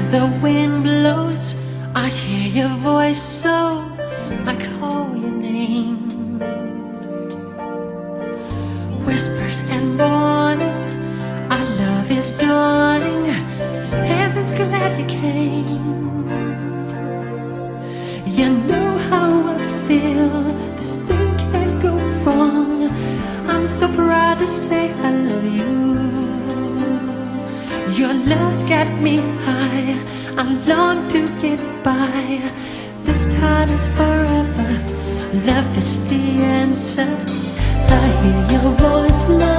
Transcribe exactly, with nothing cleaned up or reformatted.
the wind blows, I hear your voice, so I call your name. Whispers and warning, our love is dawning. Heaven's glad you came. You know how I feel, this thing can't go wrong. I'm so proud to say I love you. Your love's got me high, I long to get by. This time is forever, love is the answer. I hear your voice now.